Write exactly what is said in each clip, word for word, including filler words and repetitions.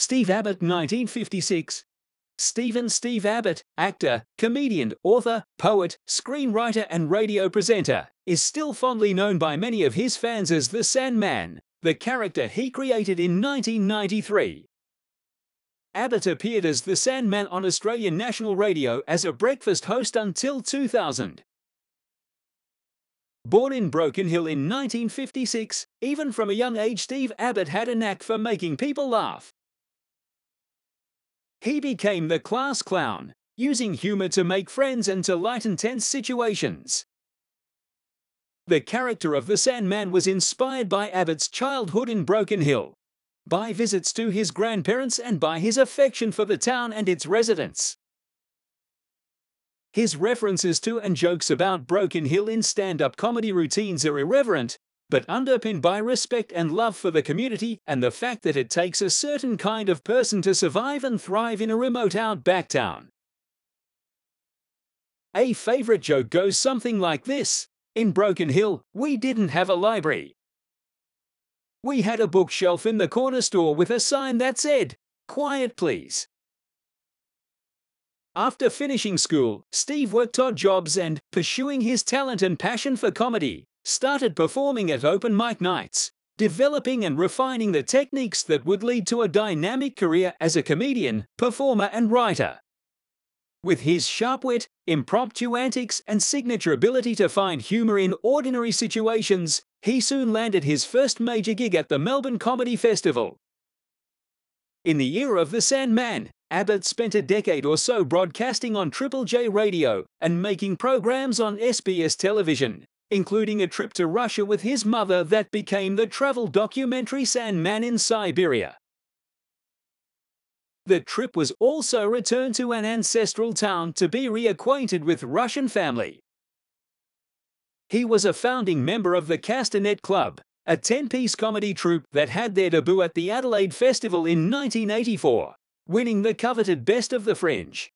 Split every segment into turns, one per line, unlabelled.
Steve Abbott, nineteen fifty-six. Stephen Steve Abbott, actor, comedian, author, poet, screenwriter and radio presenter, is still fondly known by many of his fans as the Sandman, the character he created in nineteen ninety-three. Abbott appeared as the Sandman on Australian National Radio as a breakfast host until two thousand. Born in Broken Hill in nineteen fifty-six, even from a young age Steve Abbott had a knack for making people laugh. He became the class clown, using humor to make friends and to lighten tense situations. The character of the Sandman was inspired by Abbott's childhood in Broken Hill, by visits to his grandparents and by his affection for the town and its residents. His references to and jokes about Broken Hill in stand-up comedy routines are irreverent, but underpinned by respect and love for the community and the fact that it takes a certain kind of person to survive and thrive in a remote outback town. A favorite joke goes something like this: in Broken Hill, we didn't have a library. We had a bookshelf in the corner store with a sign that said, "Quiet please." After finishing school, Steve worked odd jobs and, pursuing his talent and passion for comedy, started performing at open mic nights, developing and refining the techniques that would lead to a dynamic career as a comedian, performer and writer. With his sharp wit, impromptu antics and signature ability to find humor in ordinary situations, he soon landed his first major gig at the Melbourne Comedy Festival. In the era of the Sandman, Abbott spent a decade or so broadcasting on Triple J Radio and making programs on S B S television, including a trip to Russia with his mother that became the travel documentary Sandman in Siberia. The trip was also a return to an ancestral town to be reacquainted with Russian family. He was a founding member of the Castanet Club, a ten-piece comedy troupe that had their debut at the Adelaide Festival in nineteen eighty-four, winning the coveted Best of the Fringe.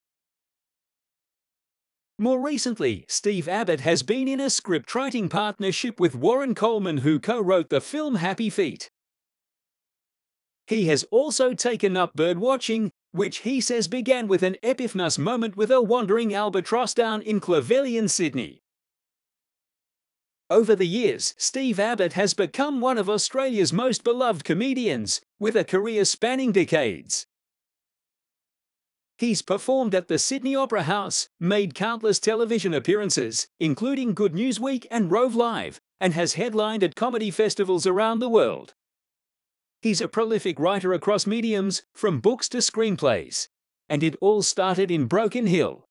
More recently, Steve Abbott has been in a scriptwriting partnership with Warren Coleman, who co-wrote the film Happy Feet. He has also taken up birdwatching, which he says began with an epiphany moment with a wandering albatross down in Clavelian, Sydney. Over the years, Steve Abbott has become one of Australia's most beloved comedians, with a career spanning decades. He's performed at the Sydney Opera House, made countless television appearances, including Good News Week and Rove Live, and has headlined at comedy festivals around the world. He's a prolific writer across mediums, from books to screenplays. And it all started in Broken Hill.